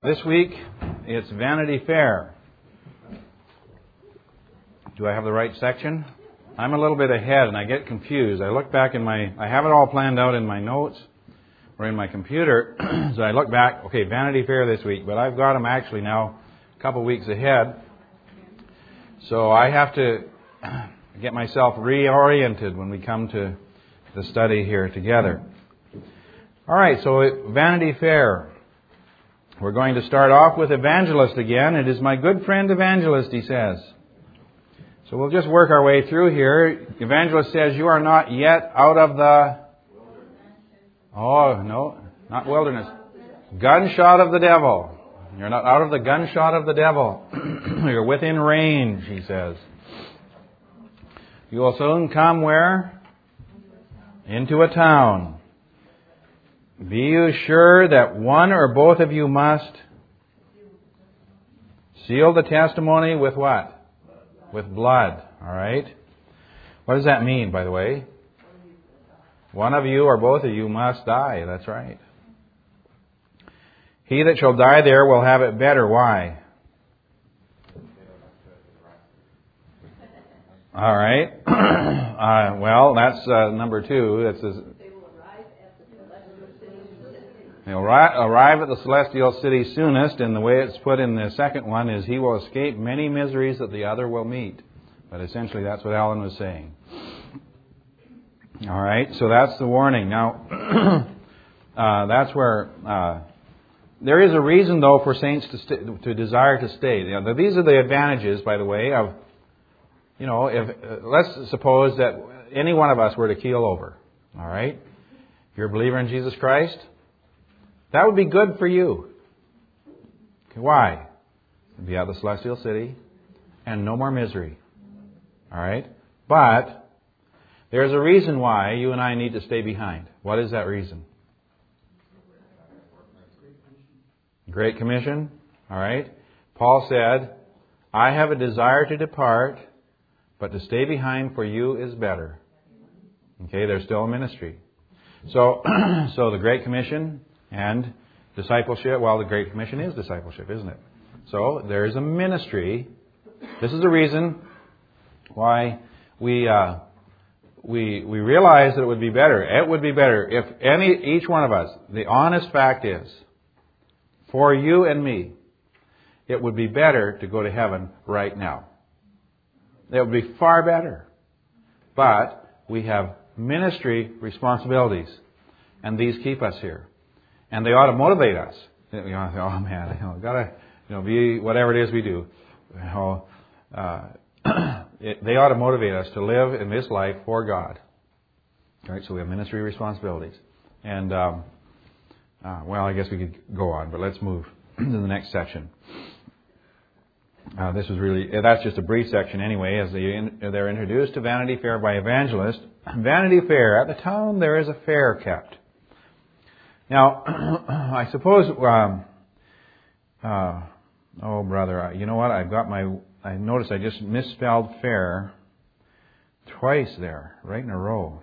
This week, it's Vanity Fair. Do I have the right section? I'm a little bit ahead and I get confused. I look back I have it all planned out in my notes or in my computer. So I look back, okay, Vanity Fair this week, but I've got them actually now a couple weeks ahead. So I have to get myself reoriented when we come to the study here together. All right, so Vanity Fair. We're going to start off with Evangelist again. It is my good friend Evangelist, he says. So we'll just work our way through here. Evangelist says, you are not yet out of the... Oh, no, not wilderness. Gunshot of the devil. You're not out of the gunshot of the devil. You're within range, he says. You will soon come where? Into a town. Be you sure that one or both of you must seal the testimony with what? With blood. All right? What does that mean, by the way? One of you or both of you must die. That's right. He that shall die there will have it better. Why? All right. Well, that's number 2. That says... He'll arrive at the celestial city soonest, and the way it's put in the second one is he will escape many miseries that the other will meet. But essentially that's what Alan was saying. All right, so that's the warning. Now, that's where... there is a reason, though, for saints to desire to stay. You know, these are the advantages, by the way, of... You know, if let's suppose that any one of us were to keel over. All right? If you're a believer in Jesus Christ... That would be good for you. Okay, why? You'd be out of the celestial city and no more misery. All right? But there's a reason why you and I need to stay behind. What is that reason? Great Commission. All right? Paul said, I have a desire to depart, but to stay behind for you is better. Okay, there's still a ministry. So the Great Commission... And discipleship, well, the Great Commission is discipleship, isn't it? So there's a ministry. This is the reason why we realize that it would be better. It would be better if each one of us, the honest fact is, for you and me, it would be better to go to heaven right now. It would be far better. But we have ministry responsibilities, and these keep us here. And they ought to motivate us. You know, oh man, gotta, be whatever it is we do. They ought to motivate us to live in this life for God. All right, so we have ministry responsibilities. And well, I guess we could go on, but let's move to the next section. That's just a brief section anyway, as they're introduced to Vanity Fair by Evangelist. Vanity Fair, at the town there is a fair kept. Now, I suppose, oh brother, you know what? I noticed I just misspelled fair twice there, right in a row.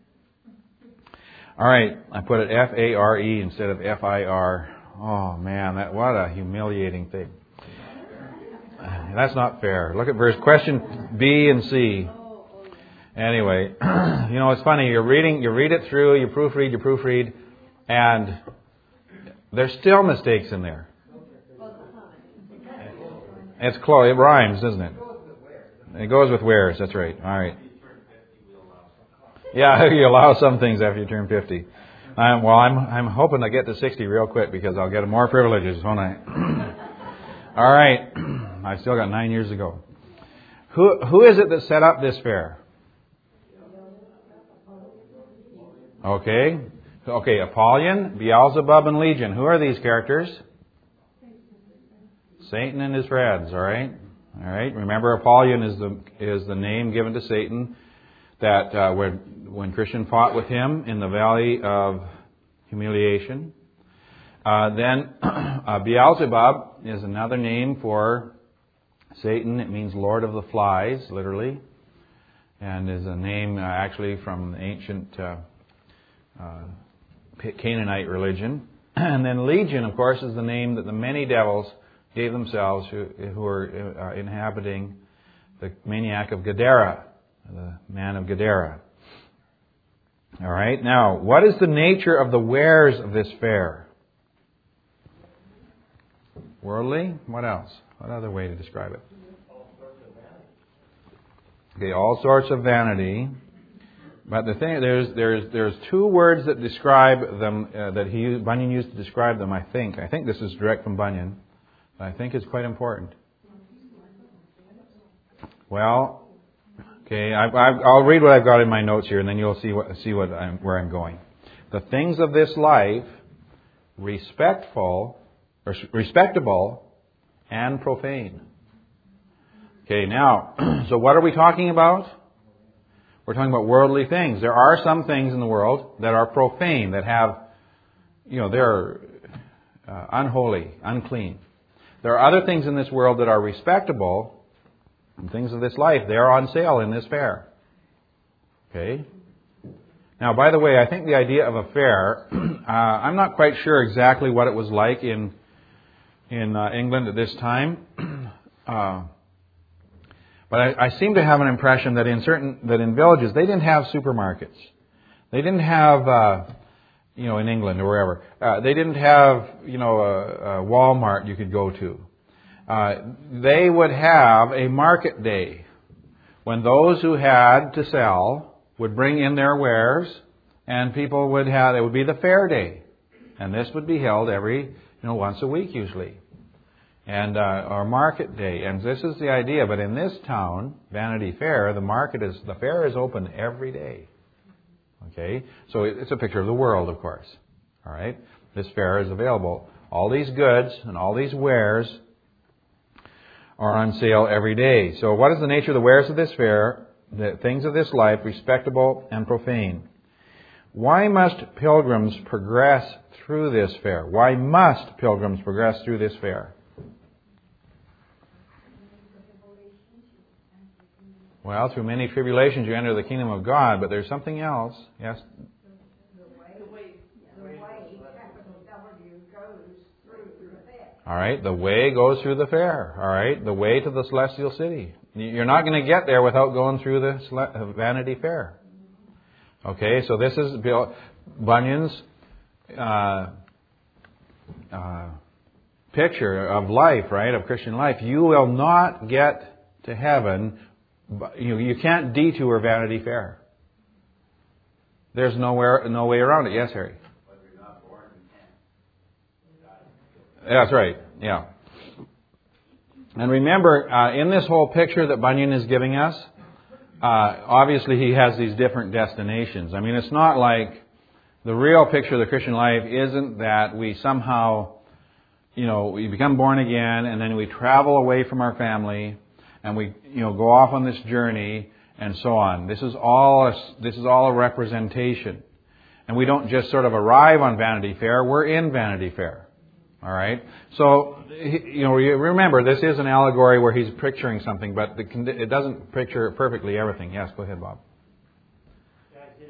All right, I put it F-A-R-E instead of F-I-R. Oh man, what a humiliating thing. That's not fair. Look at question B and C. Anyway, it's funny. You read it through, you proofread. And there's still mistakes in there. It's close. It rhymes, doesn't it? It goes with where's. That's right. All right. Yeah, you allow some things after you turn 50. I'm hoping to get to 60 real quick because I'll get more privileges, won't I? All right. I've still got 9 years to go. Who is it that set up this fair? Okay, Apollyon, Beelzebub, and Legion. Who are these characters? Satan and his friends, all right? All right. Remember, Apollyon is the name given to Satan that when Christian fought with him in the Valley of Humiliation. Then Beelzebub is another name for Satan. It means Lord of the Flies, literally. And is a name actually from the ancient... Canaanite religion. And then Legion, of course, is the name that the many devils gave themselves who were inhabiting the maniac of Gadara, the man of Gadara. All right. Now, what is the nature of the wares of this fair? Worldly? What else? What other way to describe it? Okay, all sorts of vanity. But the thing, there's two words that describe them that Bunyan used to describe them. I think this is direct from Bunyan. I think it's quite important. Well, okay, I'll read what I've got in my notes here, and then you'll see where I'm going. The things of this life, respectable and profane. Okay, now, so what are we talking about? We're talking about worldly things. There are some things in the world that are profane, that have, they're unholy, unclean. There are other things in this world that are respectable, and things of this life. They are on sale in this fair. Okay? Now, by the way, I think the idea of a fair, I'm not quite sure exactly what it was like in England at this time. But I seem to have an impression that in villages they didn't have supermarkets. They didn't have, in England or wherever, they didn't have, a Walmart you could go to. They would have a market day when those who had to sell would bring in their wares, and people would have. It would be the fair day, and this would be held every, once a week usually. And our market day, and this is the idea. But in this town, Vanity Fair, the fair is open every day. Okay, so it's a picture of the world, of course. All right, this fair is available. All these goods and all these wares are on sale every day. So, what is the nature of the wares of this fair? The things of this life, respectable and profane. Why must pilgrims progress through this fair? Why must pilgrims progress through this fair? Well, through many tribulations you enter the kingdom of God, but there's something else. Yes? The way, capital W, goes through the fair. All right, the way goes through the fair. All right, the way to the celestial city. You're not going to get there without going through the Vanity Fair. Okay, so this is Bunyan's picture of life, right, of Christian life. You will not get to heaven. You can't detour Vanity Fair. There's no way around it. Yes, Harry? But you're not born, you can't. That's right. Yeah. And remember, in this whole picture that Bunyan is giving us, obviously he has these different destinations. I mean, it's not like the real picture of the Christian life isn't that we somehow, we become born again and then we travel away from our family and we, go off on this journey and so on. This is all a representation. And we don't just sort of arrive on Vanity Fair, we're in Vanity Fair. All right? So, remember, this is an allegory where he's picturing something, but it doesn't picture perfectly everything. Yes, go ahead, Bob. It's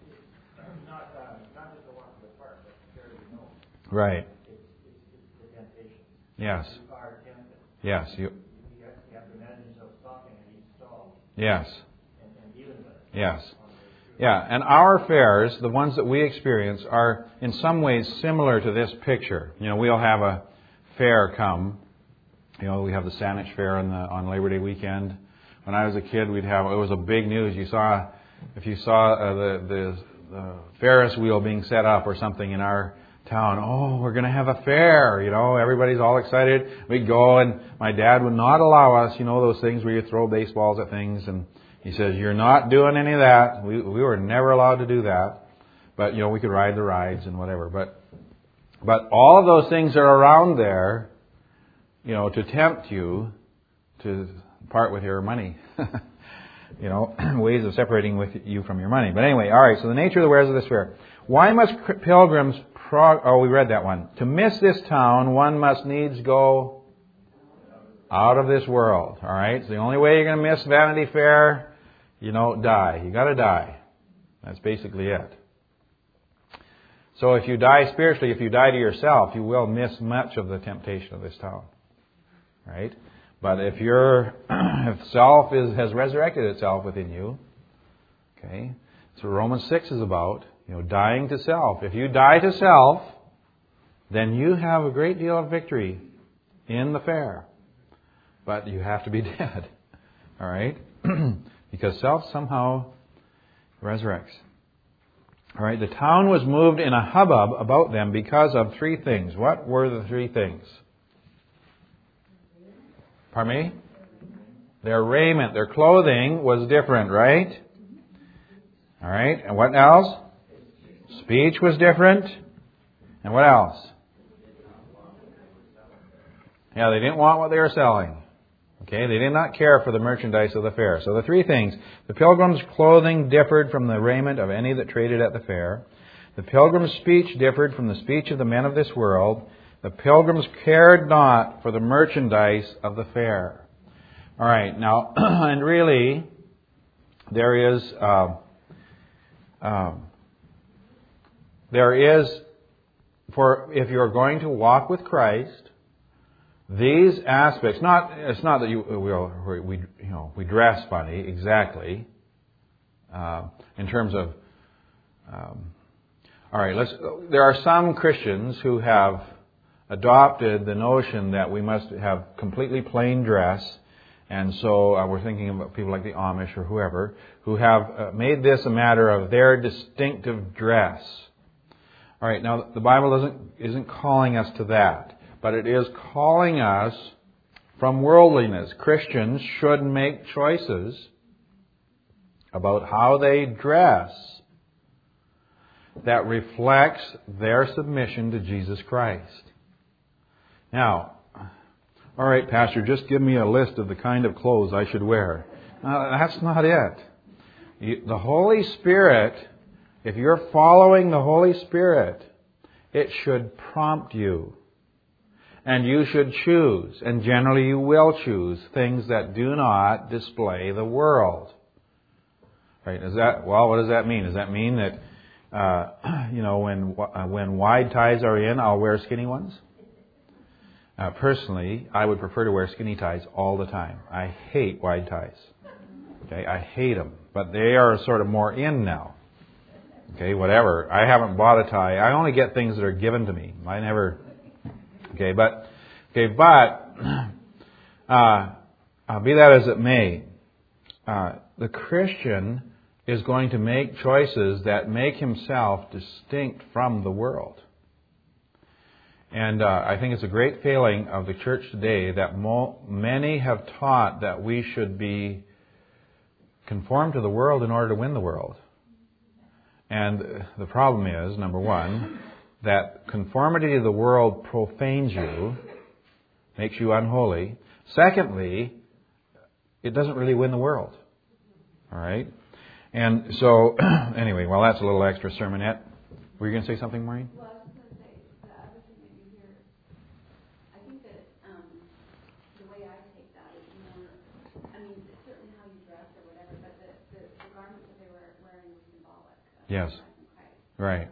not just the one for the part, but very Right. It's the temptation. Yes. You are tempted. Yes. You have to imagine yourself stopping at each stall. Yes. And dealing with it. Yes. Yeah, and our fairs, the ones that we experience, are in some ways similar to this picture. We'll have a fair come. We have the Saanich Fair on Labor Day weekend. When I was a kid, it was a big news. If you saw the Ferris wheel being set up or something in our town, oh, we're going to have a fair. Everybody's all excited. We'd go, and my dad would not allow us. Those things where you throw baseballs at things, and he says, you're not doing any of that. We were never allowed to do that. But, we could ride the rides and whatever. But all of those things are around there, to tempt you to part with your money. Ways of separating with you from your money. But anyway, all right, so the nature of the wares of this fair. Why must pilgrims we read that one. To miss this town, one must needs go out of this world. All right, so the only way you're going to miss Vanity Fair, die. You got to die. That's basically it. So if you die spiritually, if you die to yourself, you will miss much of the temptation of this town. Right? But if if self has resurrected itself within you, okay, that's what Romans 6 is about, dying to self. If you die to self, then you have a great deal of victory in the fair. But you have to be dead. All right? Because self somehow resurrects. All right, the town was moved in a hubbub about them because of three things. What were the three things? Pardon me? Their raiment, their clothing was different, right? All right, and what else? Speech was different. And what else? Yeah, they didn't want what they were selling. Okay, they did not care for the merchandise of the fair. So the three things. The pilgrims' clothing differed from the raiment of any that traded at the fair. The pilgrims' speech differed from the speech of the men of this world. The pilgrims cared not for the merchandise of the fair. All right, now, and really, there is, if you're going to walk with Christ, these aspects, it's not that we dress funny exactly, in terms of, all right, there are some Christians who have adopted the notion that we must have completely plain dress, and so we're thinking about people like the Amish or whoever, who have made this a matter of their distinctive dress. All right, now the Bible isn't calling us to that. But it is calling us from worldliness. Christians should make choices about how they dress that reflects their submission to Jesus Christ. Now, all right, Pastor, just give me a list of the kind of clothes I should wear. That's not it. The Holy Spirit, if you're following the Holy Spirit, it should prompt you. And you should choose, and generally you will choose, things that do not display the world. Right? What does that mean? Does that mean that, when wide ties are in, I'll wear skinny ones? Personally, I would prefer to wear skinny ties all the time. I hate wide ties. Okay, I hate them. But they are sort of more in now. Okay, whatever. I haven't bought a tie. I only get things that are given to me. I never... Okay, but be that as it may, the Christian is going to make choices that make himself distinct from the world. And I think it's a great failing of the church today that many have taught that we should be conformed to the world in order to win the world. And the problem is, number one, that conformity to the world profanes you, makes you unholy. Secondly, it doesn't really win the world. All right? And so, anyway, well, that's a little extra sermonette. Were you going to say something, Maureen? Well, I was going to say, the other thing maybe here, I think that the way I take that is more, it's certainly how you dress or whatever, but the garment that they were wearing was symbolic of Yes. Christ. Right.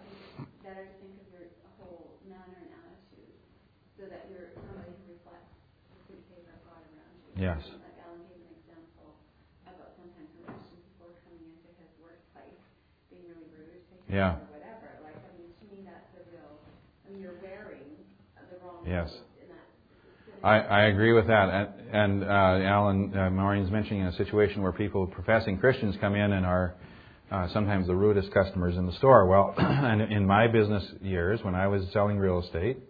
Yes. Like Alan gave an example about sometimes when Christian people are coming into his workplace being really rude, or whatever. To me that's a real, you're wearing the wrong Yes. clothes in that. I agree with that. And Alan, Maureen's mentioning a situation where people, professing Christians, come in and are sometimes the rudest customers in the store. Well, and in my business years, when I was selling real estate,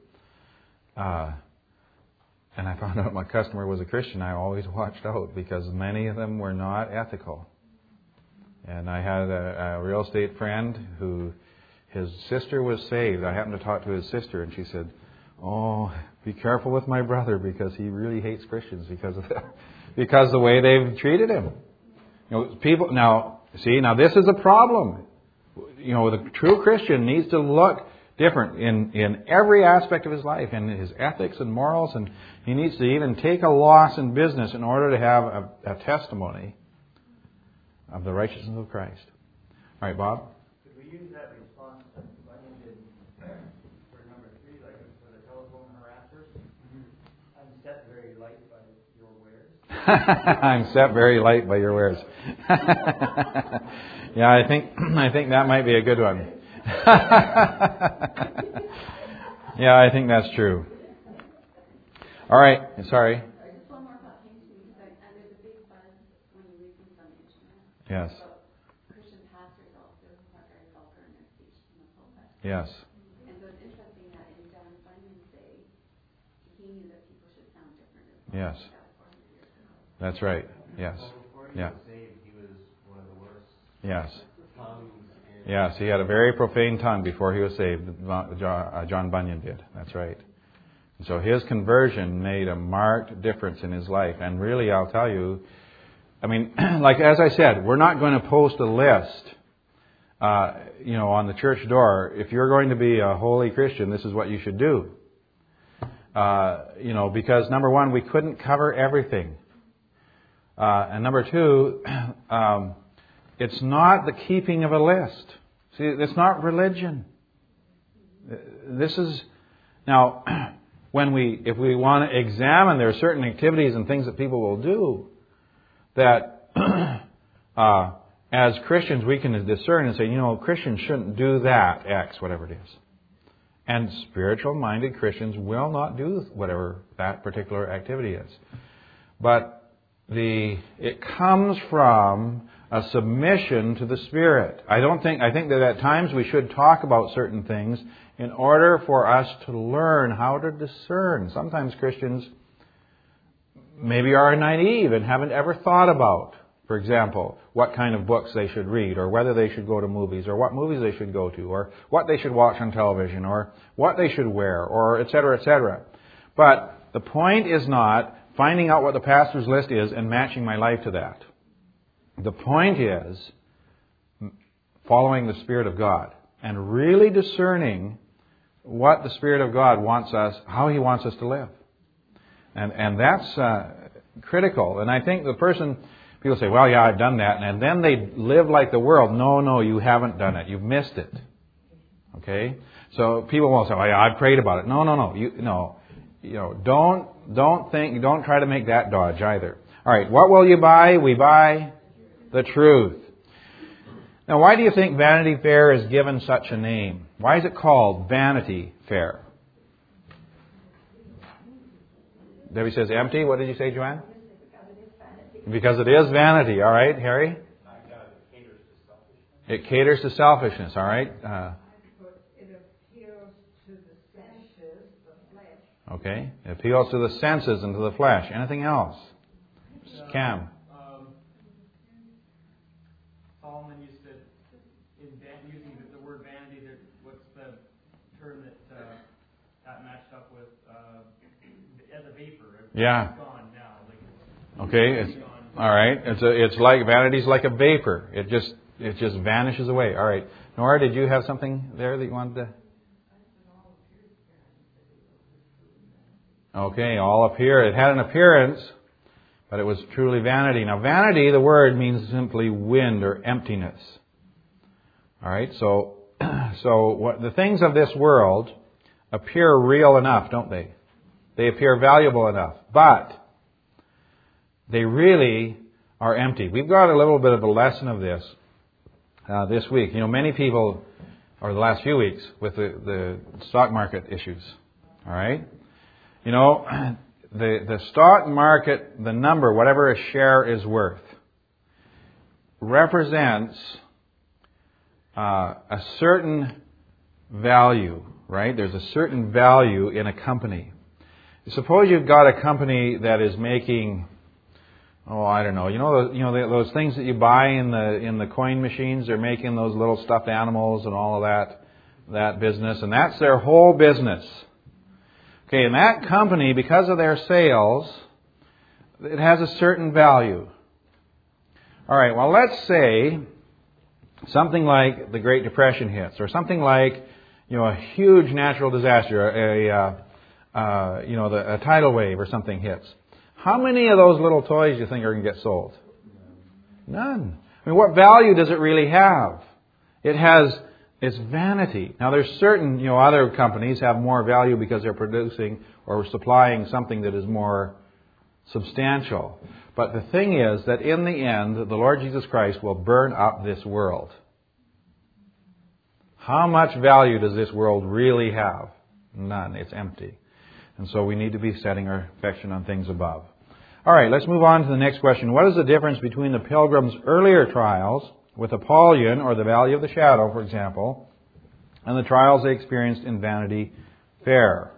and I found out my customer was a Christian, I always watched out because many of them were not ethical. And I had a real estate friend who, his sister was saved. I happened to talk to his sister and she said, "Oh, be careful with my brother because he really hates Christians because of the way they've treated him." People, now this is a problem. The true Christian needs to look different in every aspect of his life, in his ethics and morals, and he needs to even take a loss in business in order to have a testimony of the righteousness of Christ. All right, Bob? Could we use that response that Bunyan did light by your wares? I'm set very light by your wares. Yeah, I think that might be a good one. Yeah, I think that's true. All right, sorry. Just one more thought came to me, because there's a big buzz when you read things on the internet. Yes. About Christian pastors also who are very vulgar in their speech in the pulpit. Yes. And so it's interesting that in John Bunyan's day, he knew that people should sound different as well. Yes. That was 400 years ago. That's right. Yes. Well, before he Yeah. was saved, he was one of the worst Yes. tongues in... Yes, he had a very profane tongue before he was saved. John Bunyan did. That's right. And so his conversion made a marked difference in his life. And really, I'll tell you, I mean, like as I said, we're not going to post a list, on the church door. If you're going to be a holy Christian, this is what you should do. Because number one, we couldn't cover everything. And number two, it's not the keeping of a list. See, it's not religion. This is, now, if we want to examine, there are certain activities and things that people will do that, as Christians, we can discern and say, Christians shouldn't do that, X, whatever it is. And spiritual-minded Christians will not do whatever that particular activity is. But it comes from a submission to the Spirit. I think that at times we should talk about certain things in order for us to learn how to discern. Sometimes Christians maybe are naive and haven't ever thought about, for example, what kind of books they should read, or whether they should go to movies, or what movies they should go to, or what they should watch on television, or what they should wear, or etc., etc. But the point is not finding out what the pastor's list is and matching my life to that. The point is following the Spirit of God and really discerning what the Spirit of God wants us, how He wants us to live. And that's critical. And I think people say, well, yeah, I've done that. And then they live like the world. No, you haven't done it. You've missed it. Okay? So people will say, oh, yeah, I've prayed about it. No. Don't try to make that dodge either. All right, what will you buy? We buy the truth. Now, why do you think Vanity Fair is given such a name? Why is it called Vanity Fair? Debbie says empty. What did you say, Joanne? Because it is vanity. All right, Harry? It caters to selfishness. All right. It appeals to the senses, the flesh. Okay. It appeals to the senses and to the flesh. Anything else? Cam? Solomon used to, using the word vanity, what's the term that matched up with as a vapor? Yeah. It's gone now. Okay. All right. It's like vanity's like a vapor. It just vanishes away. All right. Nora, did you have something there that you wanted to? Okay, all appear. It had an appearance, but it was truly vanity. Now, vanity, the word means simply wind or emptiness. All right. So what the things of this world appear real enough, don't they? They appear valuable enough, but they really are empty. We've got a little bit of a lesson of this this week. Many people, or the last few weeks, with the stock market issues. All right? The stock market, the number, whatever a share is worth, represents a certain value, right? There's a certain value in a company. Suppose you've got a company that is making, I don't know, those things that you buy in the coin machines. They're making those little stuffed animals and all of that business, and that's their whole business. Okay, and that company, because of their sales, it has a certain value. All right, well, let's say something like the Great Depression hits, or something like, a huge natural disaster, a tidal wave or something hits. How many of those little toys do you think are going to get sold? None. I mean, what value does it really have? It's vanity. Now, there's certain, other companies have more value because they're producing or supplying something that is more substantial. But the thing is that in the end, the Lord Jesus Christ will burn up this world. How much value does this world really have? None. It's empty. And so we need to be setting our affection on things above. All right, let's move on to the next question. What is the difference between the Pilgrims' earlier trials with Apollyon, or the Valley of the Shadow, for example, and the trials they experienced in Vanity Fair?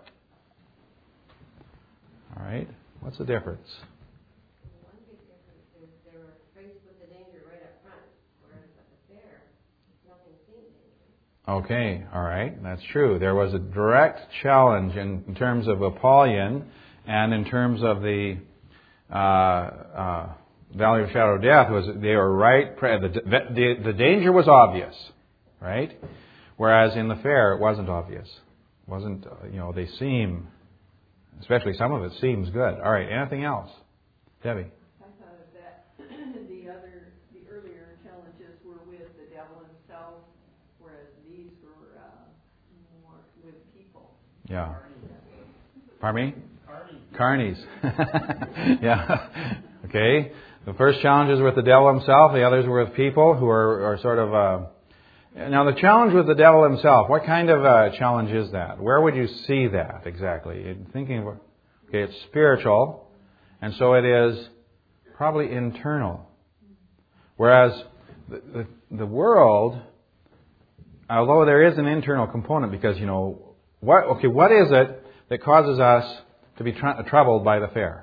All right, what's the difference? One big difference is they were faced with the danger right up front, whereas at the fair, nothing seemed dangerous. Okay, all right, that's true. There was a direct challenge in terms of Apollyon and in terms of the Valley of the Shadow of Death. They were right. The danger was obvious, right? Whereas in the fair, it wasn't obvious. It wasn't, they seem, especially some of it seems good. All right, anything else? Debbie? I thought of that. The earlier challenges were with the devil himself, whereas these were more with people. Yeah. Pardon me? Carnies. Yeah. Okay. The first challenges with the devil himself. The others were with people who are sort of... Now, the challenge with the devil himself, what kind of challenge is that? Where would you see that exactly? In thinking of... Okay, it's spiritual. And so it is probably internal. Whereas the world, although there is an internal component, because, what is it that causes us to be troubled by the fair?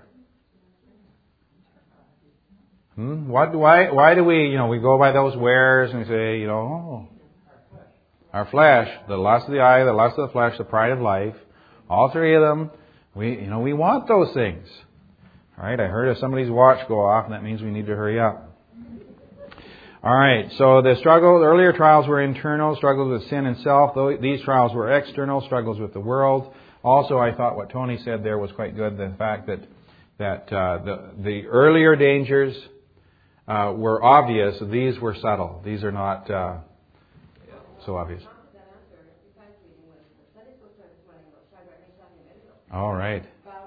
Why do we go by those wares and we say, our flesh, the lust of the eye, the lust of the flesh, the pride of life, all three of them, we want those things. All right, I heard of somebody's watch go off, and that means we need to hurry up. All right, so the earlier trials were internal, struggles with sin and self. These trials were external, struggles with the world. Also, I thought what Tony said there was quite good, the fact that the earlier dangers were obvious. These were subtle. These are not so obvious. All right.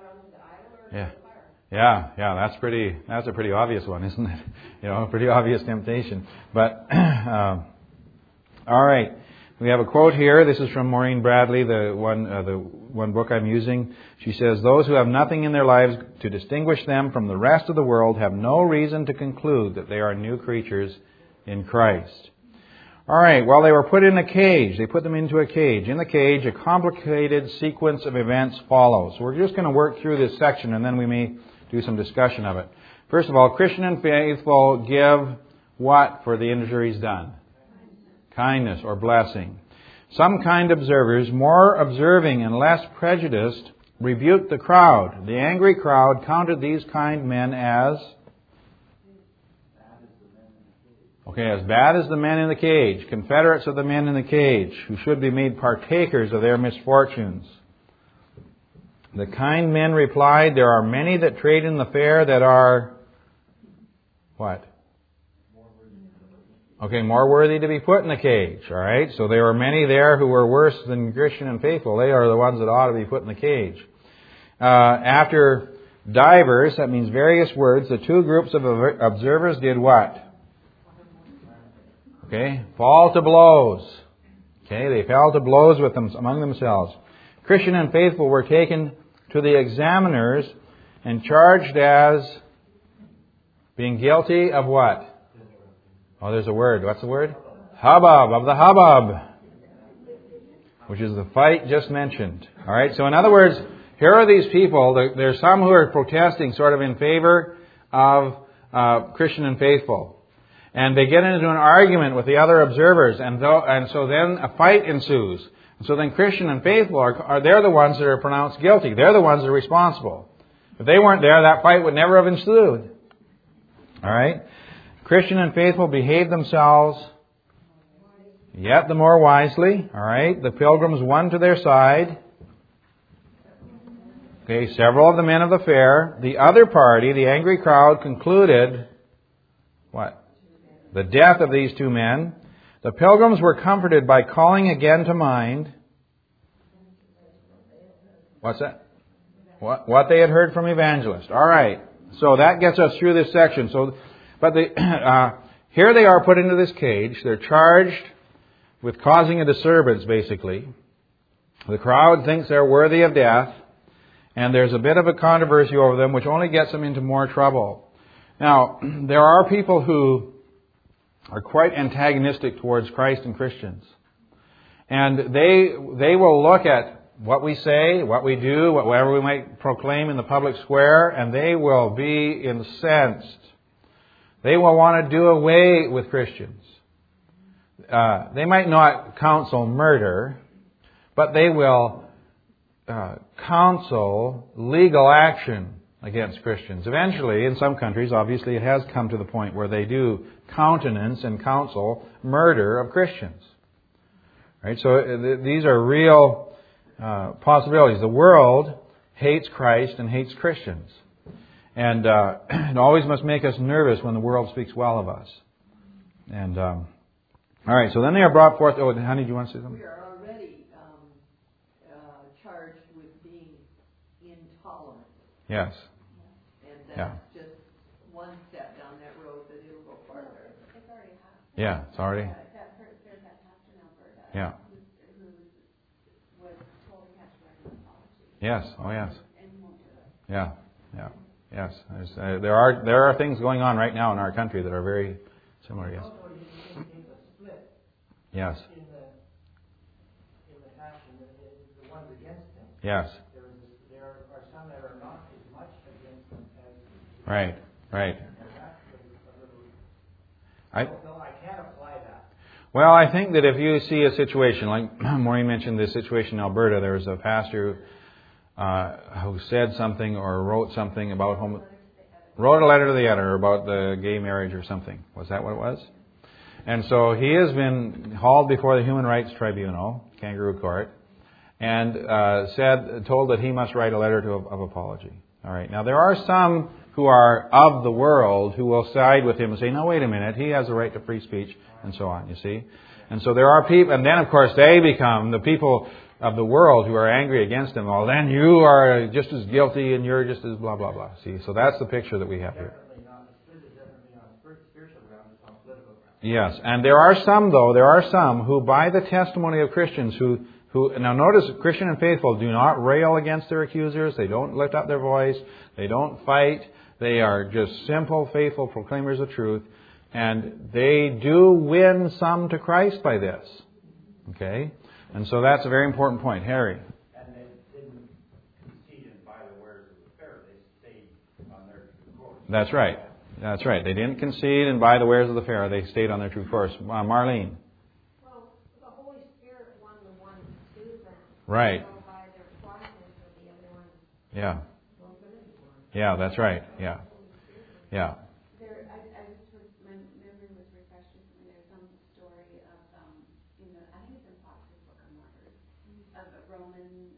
Yeah. That's a pretty obvious one, isn't it? A pretty obvious temptation. But all right. We have a quote here. This is from Maureen Bradley, the one book I'm using. She says, "Those who have nothing in their lives to distinguish them from the rest of the world have no reason to conclude that they are new creatures in Christ." All right, well, they were put in a cage. They put them into a cage. In the cage, a complicated sequence of events follows. So we're just going to work through this section, and then we may do some discussion of it. First of all, Christian and faithful give what for the injuries done? Kindness or blessing. Some kind observers, more observing and less prejudiced, rebuked the crowd. The angry crowd counted these kind men as bad as the men in the cage, confederates of the men in the cage, who should be made partakers of their misfortunes. The kind men replied, "There are many that trade in the fair that are..." What? Okay, more worthy to be put in the cage, all right? So there were many there who were worse than Christian and faithful. They are the ones that ought to be put in the cage. After divers, that means various words, the two groups of observers did what? Okay, fall to blows. Okay, they fell to blows with them among themselves. Christian and faithful were taken to the examiners and charged as being guilty of what? Oh, there's a word. What's the word? Hubbub, of the hubbub, which is the fight just mentioned. All right, so in other words, here are these people. There's some who are protesting sort of in favor of Christian and faithful. And they get into an argument with the other observers, and so then a fight ensues. And so then Christian and faithful they're the ones that are pronounced guilty. They're the ones that are responsible. If they weren't there, that fight would never have ensued. All right? Christian and faithful behaved themselves yet the more wisely. All right? The pilgrims won to their side. Okay, several of the men of the fair. The other party, the angry crowd, concluded what? The death of these two men. The pilgrims were comforted by calling again to mind. What's that? What they had heard from evangelists. All right. So that gets us through this section. But here they are put into this cage. They're charged with causing a disturbance, basically. The crowd thinks they're worthy of death, and there's a bit of a controversy over them, which only gets them into more trouble. Now, there are people who are quite antagonistic towards Christ and Christians. And they will look at what we say, what we do, whatever we might proclaim in the public square, and they will be incensed. They will want to do away with Christians. They might not counsel murder, but they will counsel legal action against Christians. Eventually, in some countries, obviously, it has come to the point where they do countenance and counsel murder of Christians. Right? So these are real possibilities. The world hates Christ and hates Christians. And it always must make us nervous when the world speaks well of us. And all right, so then they are brought forth. Oh, honey, do you want to say something? We are already charged with being intolerant. Yes. And that's just one step down that road, that it'll go farther. It's already happened. Yeah, it's already. There's that pastor in Alberta. Yeah. Who was told he had to write an apology. Yes. Oh, yes. And he won't do it. Yeah. Yeah. Yes. There are things going on right now in our country that are very similar. Yes. Also, you can take a split Yes. in the faction, the ones against him. Yes. There are some that are not as much against him as. Right. Right. And that's a little. I can't apply that. Well, I think that if you see a situation like Maureen mentioned, this situation in Alberta, there was a pastor who said something or wrote something about wrote a letter to the editor about the gay marriage or something. Was that what it was? And so he has been hauled before the Human Rights Tribunal, Kangaroo Court, and told that he must write a letter of apology. All right. Now there are some who are of the world who will side with him and say, "No, wait a minute, he has a right to free speech," and so on. You see, and so there are people, and then of course they become the people of the world who are angry against him. Well, then you are just as guilty, and you're just as blah blah blah. See, so that's the picture that we have here. Definitely not on spiritual grounds, it's on political grounds. Yes, and there are some who, by the testimony of Christians, who now notice, Christian and faithful do not rail against their accusers. They don't lift up their voice. They don't fight. They are just simple, faithful proclaimers of truth, and they do win some to Christ by this. Okay, and so that's a very important point, Harry. And they didn't concede and buy the wares of the fair. They stayed on their true course. That's right. That's right. They didn't concede and buy the wares of the fair. They stayed on their true course. Marlene. Well, the Holy Spirit won the one to them. Right. So by their quietness of the other one, Yeah. won't believe one. Yeah, that's right. Yeah. Yeah. I just was, my memory was refreshed recently. There's some story of, I think it's in Fox's Book of Martyrs, of Romans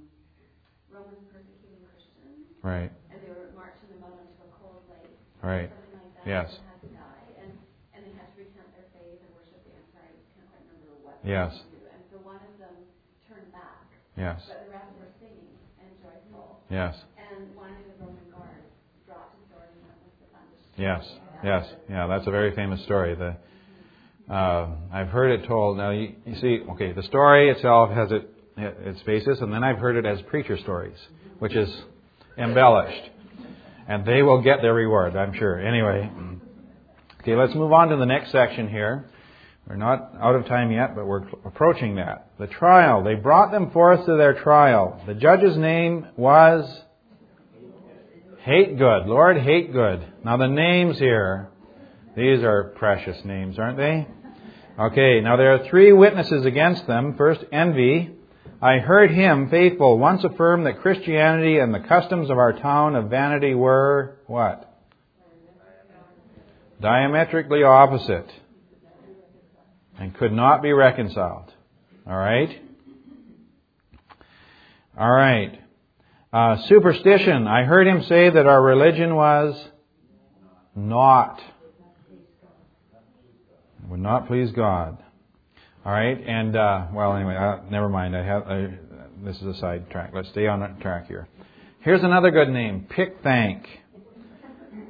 persecuting Christians. Right. And they were marching them out onto a cold lake. Right. Something like that. Yes. And had to die. And they had to recant their faith and worship the Emperor. I can't quite remember what Yes. they had to do. And so one of them turned back. Yes. But the rest were singing and joyful. Yes. And one of the Roman guards dropped his sword and went with the thunder. Yes. Yes. Yeah, that's a very famous story. I've heard it told. Now, you see, okay, the story itself has its basis, and then I've heard it as preacher stories, which is embellished. And they will get their reward, I'm sure. Anyway, okay, let's move on to the next section here. We're not out of time yet, but we're approaching that. The trial. They brought them forth to their trial. The judge's name was Hategood. Lord Hategood. Now the names here, these are precious names, aren't they? Okay, now there are 3 witnesses against them. First, Envy. I heard him, faithful, once affirm that Christianity and the customs of our town of Vanity were, what? Diametrically opposite. And could not be reconciled. All right? All right. Superstition. I heard him say that our religion was not. It would not please God. All right, and anyway, never mind. This is a side track. Let's stay on that track here. Here's another good name, Pickthank.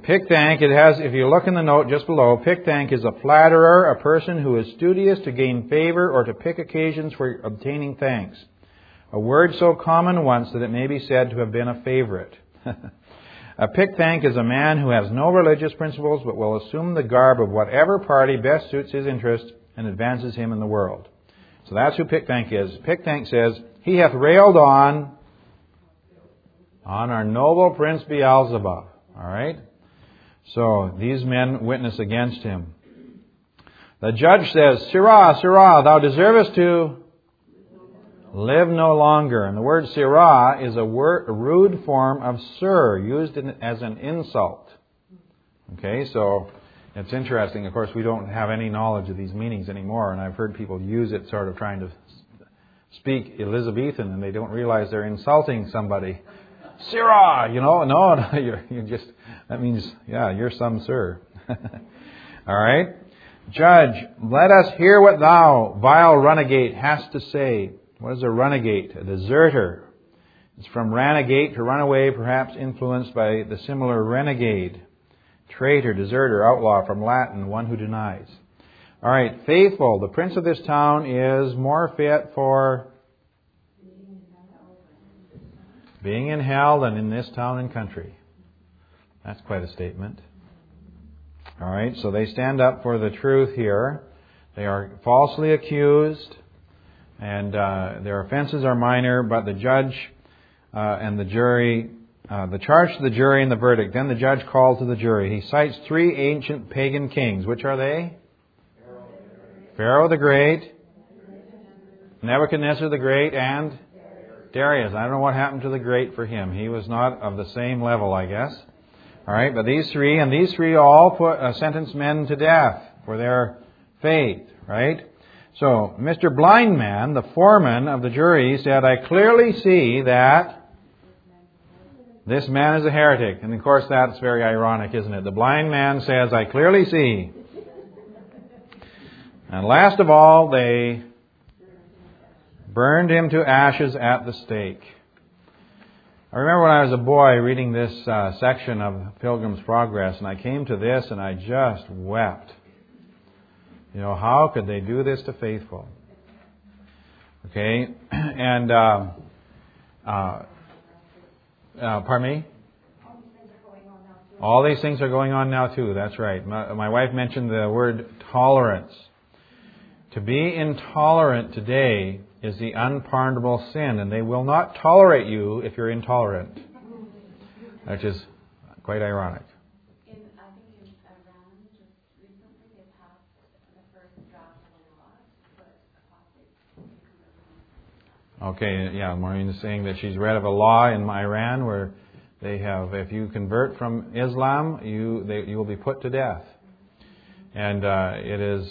Pickthank, it has, if you look in the note just below, pickthank is a flatterer, a person who is studious to gain favor or to pick occasions for obtaining thanks. A word so common once that it may be said to have been a favorite. A pickthank is a man who has no religious principles but will assume the garb of whatever party best suits his interest and advances him in the world. So that's who pickthank is. Pickthank says, he hath railed on our noble Prince Beelzebub. All right? So these men witness against him. The judge says, Sirrah, Sirrah, thou deservest to live no longer. And the word Sirrah is a rude form of sir, used as an insult. Okay, so it's interesting. Of course, we don't have any knowledge of these meanings anymore, and I've heard people use it sort of trying to speak Elizabethan, and they don't realize they're insulting somebody. Sirrah, no, you're just, that means, yeah, you're some sir. All right? Judge, let us hear what thou, vile runagate, hast to say. What is a runagate? A deserter. It's from ranagate, to run away, perhaps influenced by the similar renegade. Traitor, deserter, outlaw, from Latin, one who denies. All right, faithful. The prince of this town is more fit for being in hell than in this town and country. That's quite a statement. All right, so they stand up for the truth here. They are falsely accused, and their offenses are minor, but the judge and the jury, the charge to the jury and the verdict. Then the judge called to the jury. He cites 3 ancient pagan kings. Which are they? Pharaoh the Great, Nebuchadnezzar the Great, and Darius. I don't know what happened to the Great for him. He was not of the same level, I guess. All right, but these three all sentenced men to death for their faith, right? So, Mr. Blind Man, the foreman of the jury, said, I clearly see that this man is a heretic. And of course, that's very ironic, isn't it? The blind man says, I clearly see. And last of all, they burned him to ashes at the stake. I remember when I was a boy reading this section of Pilgrim's Progress, and I came to this and I just wept. How could they do this to faithful? Okay, and pardon me? All these things are going on now too. That's right. My wife mentioned the word tolerance. To be intolerant today is the unpardonable sin, and they will not tolerate you if you're intolerant. Which is quite ironic. I think in Iran, just recently, they passed the first draft of a law to put apostates. Okay, yeah, Maureen is saying that she's read of a law in Iran where they have, if you convert from Islam, you will be put to death. And it is...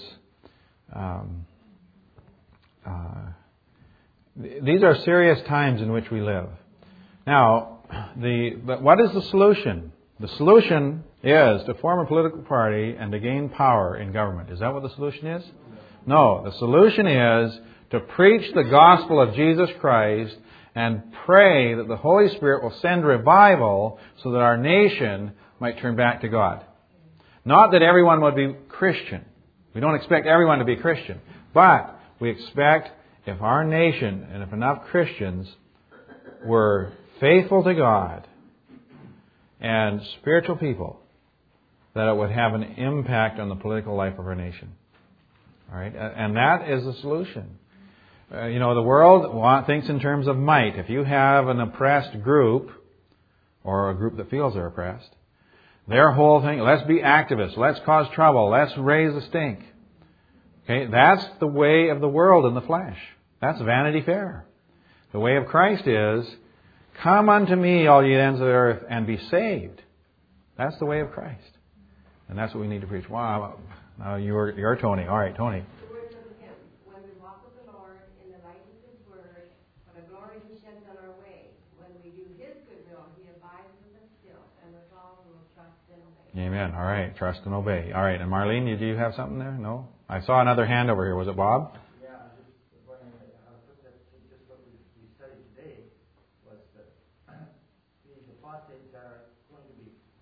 these are serious times in which we live. Now, but what is the solution? The solution is to form a political party and to gain power in government. Is that what the solution is? No, the solution is to preach the gospel of Jesus Christ and pray that the Holy Spirit will send revival so that our nation might turn back to God. Not that everyone would be Christian. We don't expect everyone to be Christian. But we expect if our nation and if enough Christians were faithful to God and spiritual people, that it would have an impact on the political life of our nation. All right? And that is the solution. The world thinks in terms of might. If you have an oppressed group, or a group that feels they're oppressed, their whole thing, let's be activists, let's cause trouble, let's raise a stink. Okay, that's the way of the world in the flesh. That's Vanity Fair. The way of Christ is, come unto me, all ye ends of the earth, and be saved. That's the way of Christ. And that's what we need to preach. Wow. Now you're Tony. All right, Tony. The words of him, when we walk with the Lord in the light of his word, what a glory he sheds on our way. When we do his good will, he abides with us still, and with all who will trust and obey. Amen. All right, trust and obey. All right, and Marlene, do you have something there? No? I saw another hand over here. Was it Bob? Yeah, just when I put that to just what we studied today was that these apostates are going to be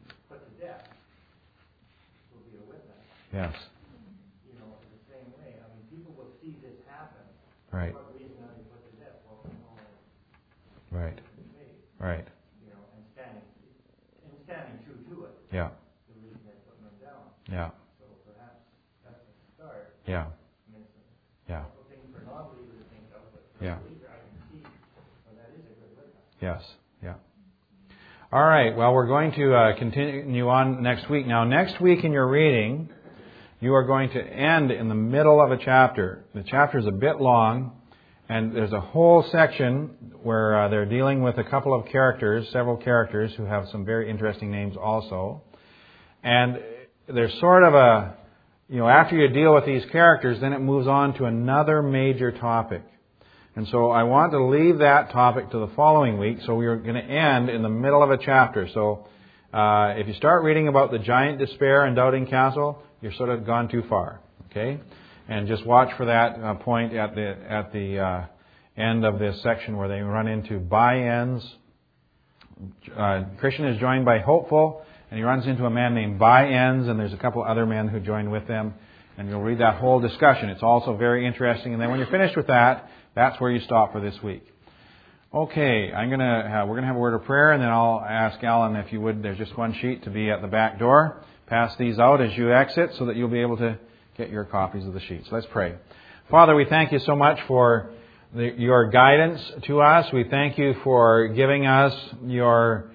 put to death will be a witness. Yes. You know, in the same way. I mean, people will see this happen. Right. For what reason are they put to death? Well, Right. Right. you know, and standing true to it. Yeah. The reason they're putting them down. Yeah. So perhaps that's the start. Yeah. I mean, it's a Yeah. simple thing for non-believers to think of, but for Yeah. a believer, I can see, well, that is a good witness. Yes. Yeah. All right. Well, we're going to continue on next week. Now, next week in your reading, you are going to end in the middle of a chapter. The chapter is a bit long, and there's a whole section where they're dealing with a couple of characters, several characters who have some very interesting names also. And there's sort of a, after you deal with these characters, then it moves on to another major topic. And so I want to leave that topic to the following week, so we're going to end in the middle of a chapter. So if you start reading about the giant despair and Doubting Castle, you're sort of gone too far. Okay? And just watch for that point at the end of this section where they run into By-Ends. Christian is joined by Hopeful, and he runs into a man named By-Ends, and there's a couple other men who join with them. And you'll read that whole discussion. It's also very interesting. And then when you're finished with that, that's where you stop for this week. Okay, we're gonna have a word of prayer, and then I'll ask Alan if you would. There's just one sheet to be at the back door. Pass these out as you exit, so that you'll be able to get your copies of the sheets. Let's pray. Father, we thank you so much for your guidance to us. We thank you for giving us your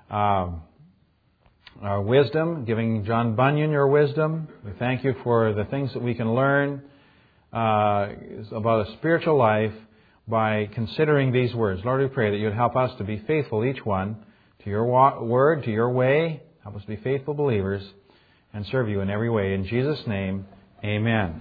wisdom, giving John Bunyan your wisdom. We thank you for the things that we can learn about a spiritual life by considering these words. Lord, we pray that you would help us to be faithful, each one, to your word, to your way. Help us be faithful believers and serve you in every way. In Jesus' name, amen.